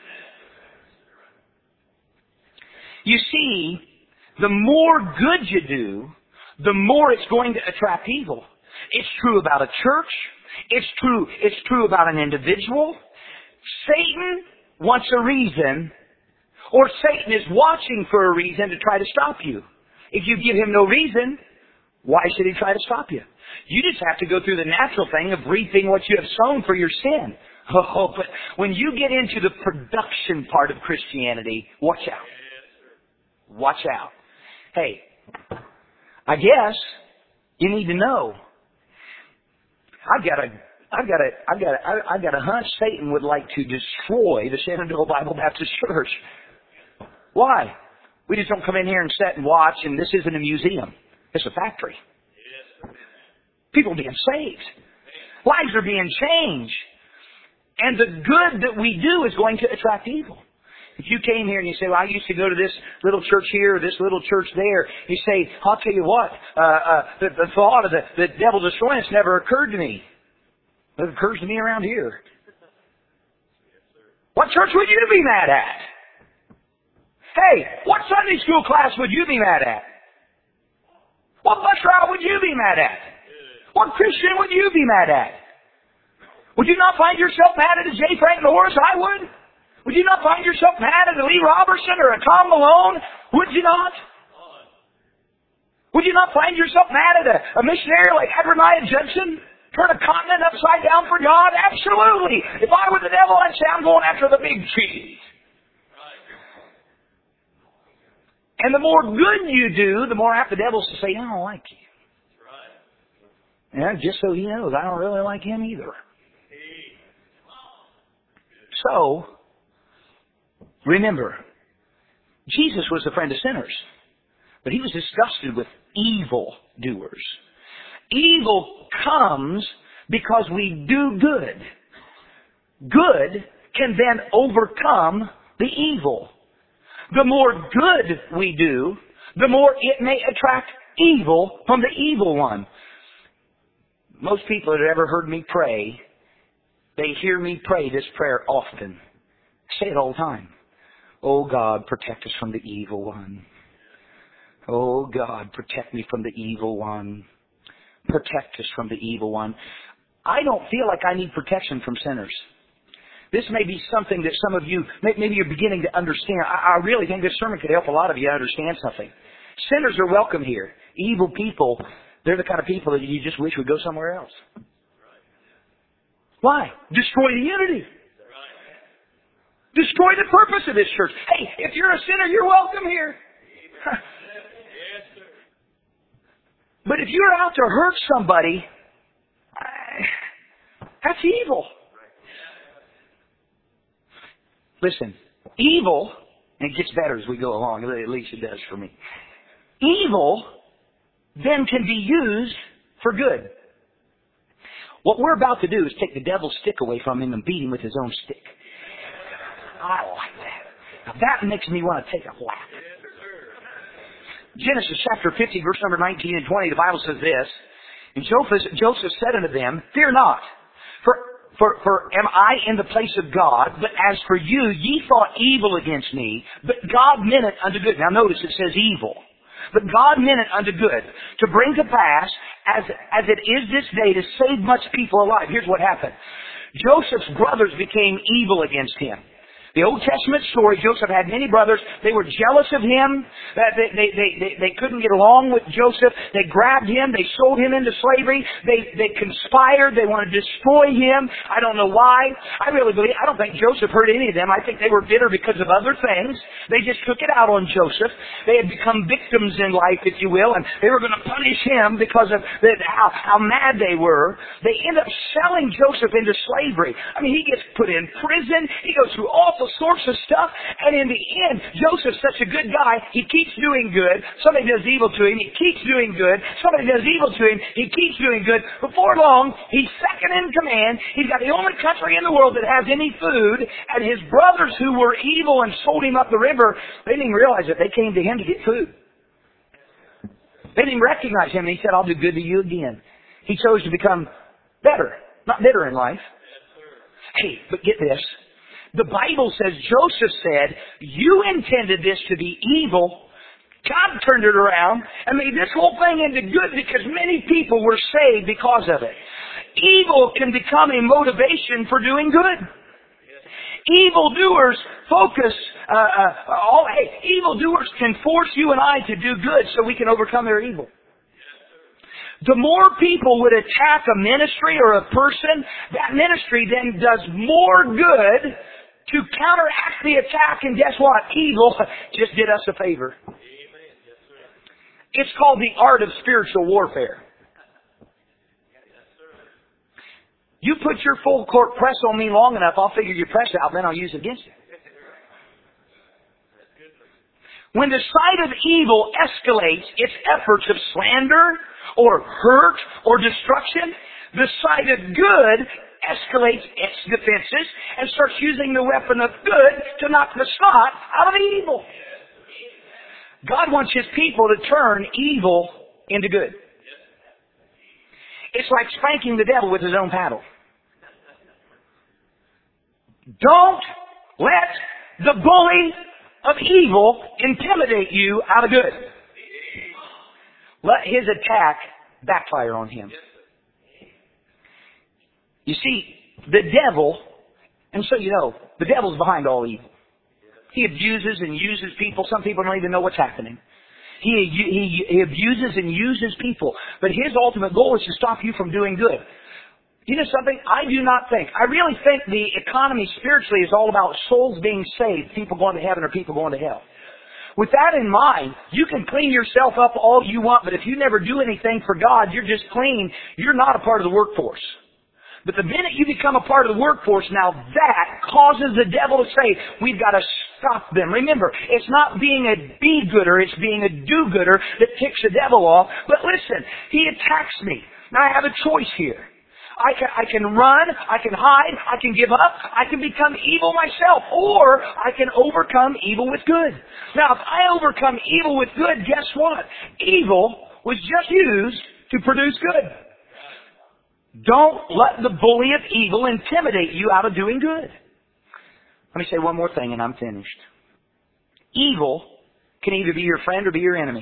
You see, the more good you do, the more it's going to attract evil. It's true about a church. It's true, it's true about an individual. Satan wants a reason, or Satan is watching for a reason to try to stop you. If you give him no reason, why should he try to stop you? You just have to go through the natural thing of reaping what you have sown for your sin. Oh, but when you get into the production part of Christianity, watch out. Watch out. Hey, I guess you need to know. I've got a, I've got a, I've got a, I've got a hunch Satan would like to destroy the Shenandoah Bible Baptist Church. Why? We just don't come in here and sit and watch, and this isn't a museum. It's a factory. People are being saved. Lives are being changed. And the good that we do is going to attract evil. If you came here and you say, well, I used to go to this little church here or this little church there, you say, I'll tell you what, uh, uh, the, the thought of the, the devil destroying us never occurred to me. It occurs to me around here. What church would you be mad at? Hey, what Sunday school class would you be mad at? What bus route would you be mad at? What Christian would you be mad at? Would you not find yourself mad at a J. Frank Norris? I would. Would you not find yourself mad at a Lee Robertson or a Tom Malone? Would you not? Would you not find yourself mad at a, a missionary like Adoniah Judson? Turn a continent upside down for God? Absolutely. If I were the devil, I'd say I'm going after the big cheese. And the more good you do, the more apt the devil's to say, I don't like you. Yeah, just so he knows, I don't really like him either. So, remember, Jesus was a friend of sinners, but he was disgusted with evil doers. Evil comes because we do good. Good can then overcome the evil. The more good we do, the more it may attract evil from the evil one. Most people that have ever heard me pray, they hear me pray this prayer often. I say it all the time. Oh God, protect us from the evil one. Oh God, protect me from the evil one. Protect us from the evil one. I don't feel like I need protection from sinners. This may be something that some of you, maybe you're beginning to understand. I, I really think this sermon could help a lot of you understand something. Sinners are welcome here. Evil people, they're the kind of people that you just wish would go somewhere else. Why? Destroy the unity. Destroy the purpose of this church. Hey, if you're a sinner, you're welcome here. But if you're out to hurt somebody, that's evil. Listen, evil, and it gets better as we go along, at least it does for me. Evil then can be used for good. What we're about to do is take the devil's stick away from him and beat him with his own stick. I like that. Now that makes me want to take a whack. Genesis chapter fifty, verse number nineteen and twenty, the Bible says this, and Joseph, Joseph said unto them, fear not, for, for, for am I in the place of God, but as for you, ye thought evil against me, but God meant it unto good. Now notice it says evil. But God meant it unto good, to bring to pass, as, as it is this day, to save much people alive. Here's what happened. Joseph's brothers became evil against him. The Old Testament story, Joseph had many brothers. They were jealous of him. They, they, they, they, they couldn't get along with Joseph. They grabbed him. They sold him into slavery. They, they conspired. They wanted to destroy him. I don't know why. I really believe, I don't think Joseph hurt any of them. I think they were bitter because of other things. They just took it out on Joseph. They had become victims in life, if you will, and they were going to punish him because of the, how, how mad they were. They end up selling Joseph into slavery. I mean, he gets put in prison. He goes through all sorts of stuff, and in the end, Joseph's such a good guy, he keeps doing good. Somebody does evil to him, he keeps doing good. Somebody does evil to him, he keeps doing good. Before long, he's second in command. He's got the only country in the world that has any food, and his brothers who were evil and sold him up the river, they didn't even realize that they came to him to get food. They didn't even recognize him, and he said, I'll do good to you again. He chose to become better, not bitter in life. Hey, but get this. The Bible says, Joseph said, you intended this to be evil. God turned it around and made this whole thing into good because many people were saved because of it. Evil can become a motivation for doing good. Evildoers focus, uh, uh, all, hey, evildoers can force you and I to do good so we can overcome their evil. The more people would attack a ministry or a person, that ministry then does more good to counteract the attack, and guess what? Evil just did us a favor. It's called the art of spiritual warfare. You put your full court press on me long enough, I'll figure your press out, then I'll use it against you. When the sight of evil escalates its efforts of slander or hurt or destruction, the sight of good escalates its defenses and starts using the weapon of good to knock the snot out of evil. God wants His people to turn evil into good. It's like spanking the devil with his own paddle. Don't let the bully of evil intimidate you out of good. Let his attack backfire on him. You see, the devil, and so you know, the devil's behind all evil. He abuses and uses people. Some people don't even know what's happening. He, he, he abuses and uses people. But his ultimate goal is to stop you from doing good. You know something? I do not think, I really think the economy spiritually is all about souls being saved, people going to heaven or people going to hell. With that in mind, you can clean yourself up all you want, but if you never do anything for God, you're just clean. You're not a part of the workforce. But the minute you become a part of the workforce, now that causes the devil to say, we've got to stop them. Remember, it's not being a be-gooder, it's being a do-gooder that ticks the devil off. But listen, he attacks me. Now I have a choice here. I can, I can run, I can hide, I can give up, I can become evil myself, or I can overcome evil with good. Now, if I overcome evil with good, guess what? Evil was just used to produce good. Don't let the bully of evil intimidate you out of doing good. Let me say one more thing and I'm finished. Evil can either be your friend or be your enemy.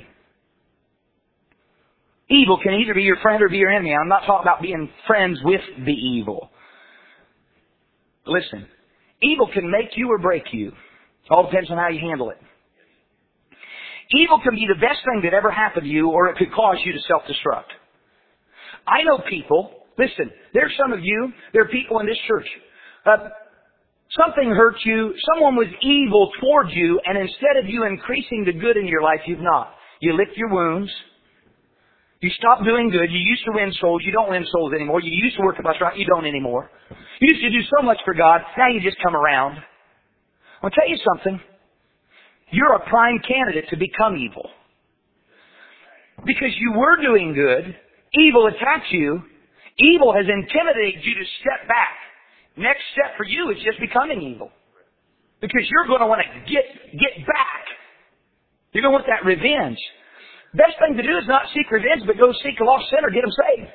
Evil can either be your friend or be your enemy. I'm not talking about being friends with the evil. Listen, evil can make you or break you. It all depends on how you handle it. Evil can be the best thing that ever happened to you, or it could cause you to self-destruct. I know people, listen, there's some of you, there are people in this church. Uh, something hurt you, someone was evil towards you, and instead of you increasing the good in your life, you've not. You lick your wounds. You stop doing good. You used to win souls. You don't win souls anymore. You used to work at bus route. You don't anymore. You used to do so much for God. Now you just come around. I'll tell you something. You're a prime candidate to become evil. Because you were doing good. Evil attacks you. Evil has intimidated you to step back. Next step for you is just becoming evil. Because you're going to want to get, get back. You're going to want that revenge. Best thing to do is not seek revenge, but go seek a lost sinner, get them saved.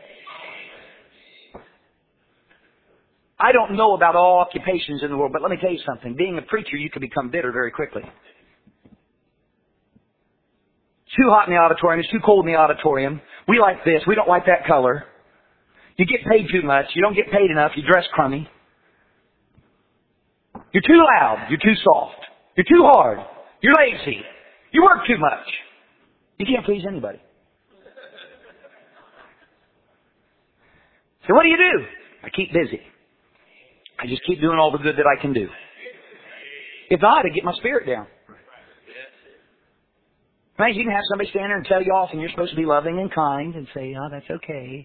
I don't know about all occupations in the world, but let me tell you something. Being a preacher, you can become bitter very quickly. It's too hot in the auditorium. It's too cold in the auditorium. We like this. We don't like that color. You get paid too much. You don't get paid enough. You dress crummy. You're too loud. You're too soft. You're too hard. You're lazy. You work too much. You can't please anybody. So what do you do? I keep busy. I just keep doing all the good that I can do. If not, I get my spirit down. Right? You can have somebody stand there and tell you off, and you're supposed to be loving and kind and say, oh, that's okay.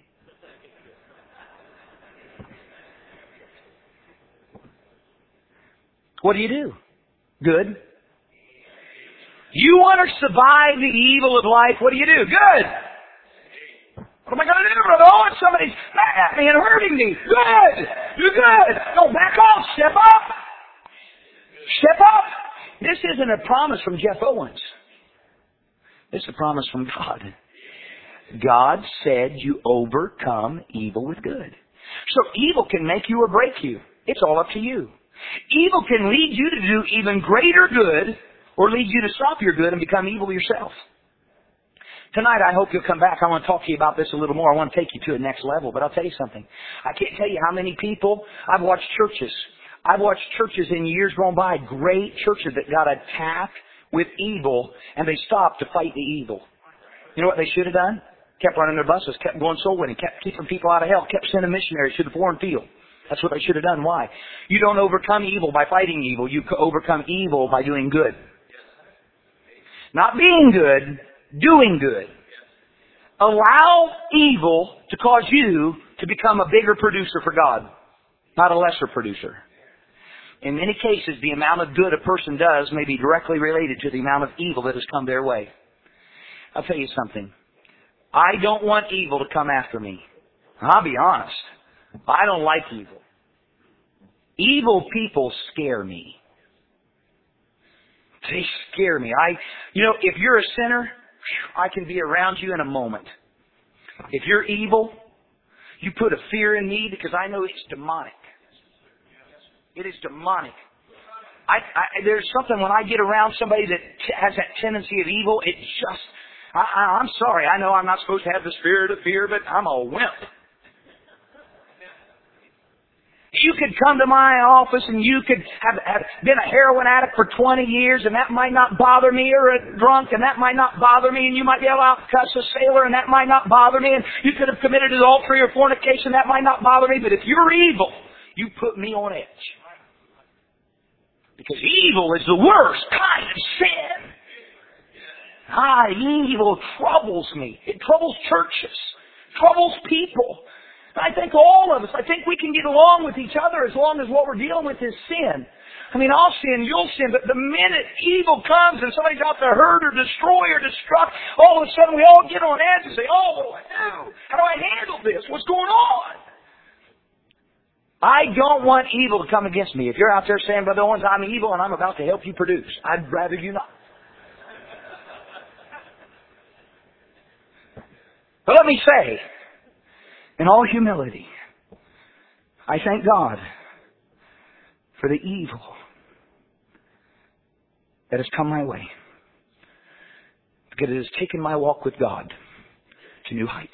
What do you do? Good. You want to survive the evil of life, what do you do? Good. What am I going to do, brother? Oh, if somebody's mad at me and hurting me. Good. Do good. No, back off. Step up. Step up. This isn't a promise from Jeff Owens. This is a promise from God. God said you overcome evil with good. So evil can make you or break you. It's all up to you. Evil can lead you to do even greater good or lead you to stop your good and become evil yourself. Tonight, I hope you'll come back. I want to talk to you about this a little more. I want to take you to the next level. But I'll tell you something. I can't tell you how many people, I've watched churches. I've watched churches in years gone by, great churches that got attacked with evil, and they stopped to fight the evil. You know what they should have done? Kept running their buses, kept going soul winning, kept keeping people out of hell, kept sending missionaries to the foreign field. That's what they should have done. Why? You don't overcome evil by fighting evil. You overcome evil by doing good. Not being good, doing good. Allow evil to cause you to become a bigger producer for God, not a lesser producer. In many cases, the amount of good a person does may be directly related to the amount of evil that has come their way. I'll tell you something. I don't want evil to come after me. I'll be honest. I don't like evil. Evil people scare me. They scare me. I, you know, if you're a sinner, I can be around you in a moment. If you're evil, you put a fear in me because I know it's demonic. It is demonic. I, I, there's something when I get around somebody that t- has that tendency of evil, it just, I, I, I'm sorry, I know I'm not supposed to have the spirit of fear, but I'm a wimp. You could come to my office and you could have, have been a heroin addict for twenty years and that might not bother me, or a drunk and that might not bother me, and you might be able to cuss a sailor and that might not bother me, and you could have committed adultery or fornication, that might not bother me, but if you're evil, you put me on edge. Because evil is the worst kind of sin. Ah, evil troubles me. It troubles churches. Troubles people. I think all of us, I think we can get along with each other as long as what we're dealing with is sin. I mean, I'll sin, you'll sin, but the minute evil comes and somebody's out to hurt or destroy or destruct, all of a sudden we all get on edge and say, oh, what do I do? How do I handle this? What's going on? I don't want evil to come against me. If you're out there saying, Brother Owens, I'm evil and I'm about to help you produce, I'd rather you not. But let me say, in all humility, I thank God for the evil that has come my way, because it has taken my walk with God to new heights.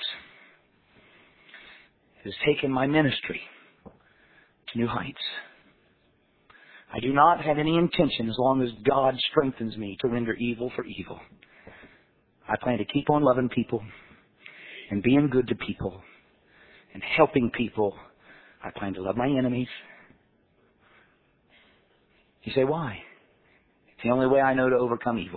It has taken my ministry to new heights. I do not have any intention, as long as God strengthens me, to render evil for evil. I plan to keep on loving people and being good to people and helping people. I plan to love my enemies. You say, why? It's the only way I know to overcome evil.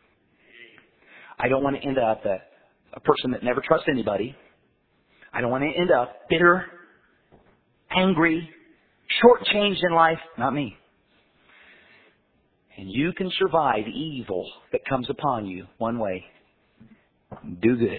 I don't want to end up a, a person that never trusts anybody. I don't want to end up bitter, angry, shortchanged in life. Not me. And you can survive evil that comes upon you one way. Do good.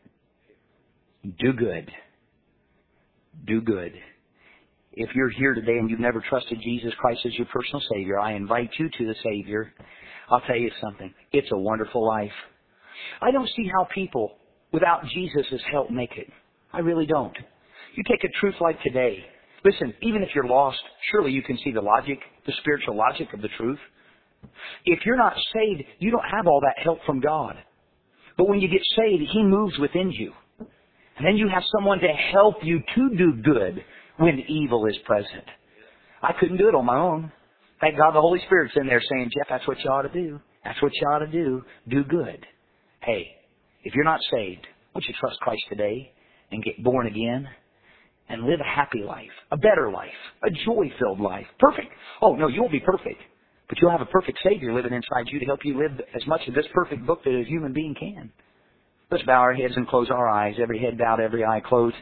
Do good. Do good. If you're here today and you've never trusted Jesus Christ as your personal Savior, I invite you to the Savior. I'll tell you something. It's a wonderful life. I don't see how people without Jesus' help make it. I really don't. You take a truth like today. Listen, even if you're lost, surely you can see the logic, the spiritual logic of the truth. If you're not saved, you don't have all that help from God. But when you get saved, He moves within you. And then you have someone to help you to do good when evil is present. I couldn't do it on my own. Thank God the Holy Spirit's in there saying, Jeff, that's what you ought to do. That's what you ought to do. Do good. Hey, if you're not saved, won't you trust Christ today and get born again and live a happy life, a better life, a joy-filled life? Perfect. Oh, no, you won't be perfect, but you'll have a perfect Savior living inside you to help you live as much of this perfect book that a human being can. Let's bow our heads and close our eyes, every head bowed, every eye closed.